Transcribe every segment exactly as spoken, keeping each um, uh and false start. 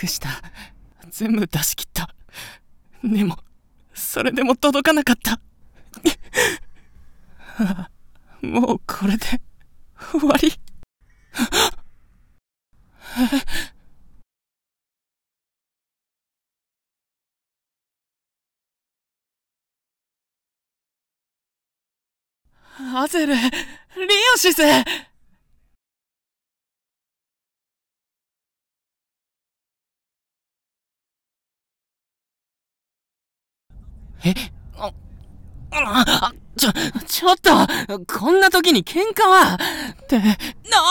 した。全部出し切った。でもそれでも届かなかった。もうこれで終わり。アゼル、リオシス。え、あ、あ、ちょ、ちょっと、こんな時に喧嘩は、って、なあ！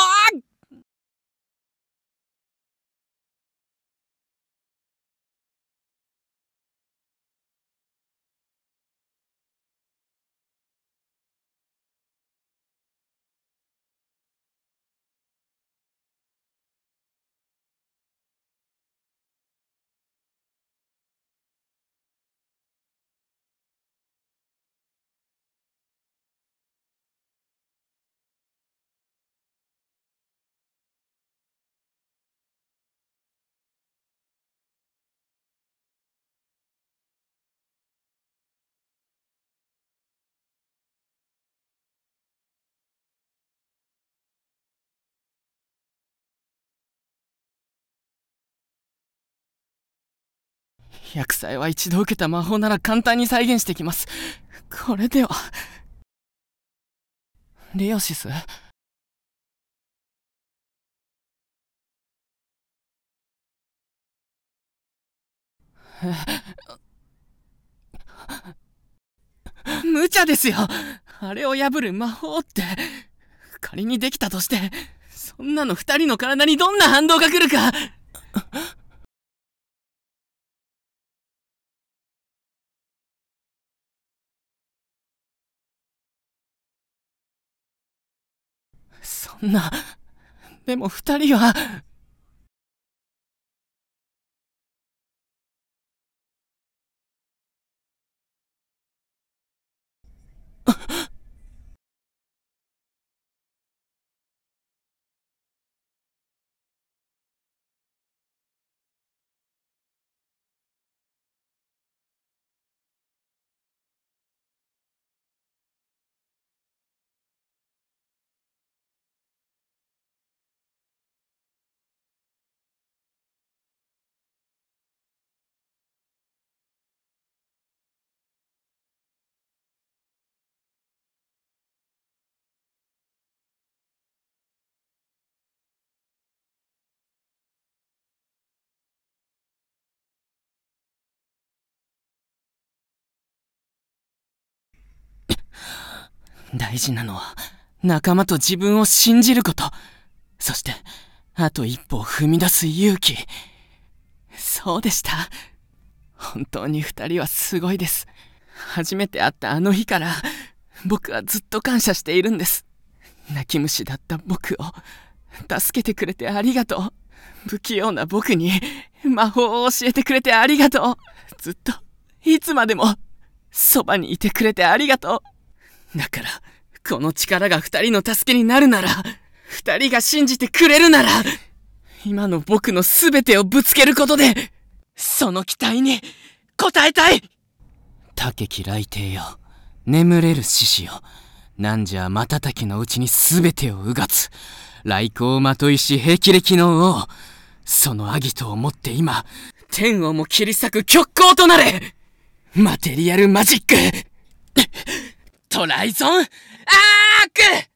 百歳は一度受けた魔法なら簡単に再現してきます。これでは。リオシス？無茶ですよ。あれを破る魔法って、仮にできたとして、そんなの二人の体にどんな反動が来るか。そんな、でも二人は。大事なのは仲間と自分を信じること。そしてあと一歩を踏み出す勇気。そうでした。本当に二人はすごいです。初めて会ったあの日から僕はずっと感謝しているんです。泣き虫だった僕を助けてくれてありがとう。不器用な僕に魔法を教えてくれてありがとう。ずっといつまでもそばにいてくれてありがとう。だからこの力が二人の助けになるなら、二人が信じてくれるなら、今の僕の全てをぶつけることでその期待に応えたい。高き雷帝よ、眠れる獅子よ、なんじゃ瞬きのうちに全てをうがつ来光まといし霹靂の王。そのアギトをもって今天をも切り裂く極光となれ。マテリアルマジックトライゾンアーク。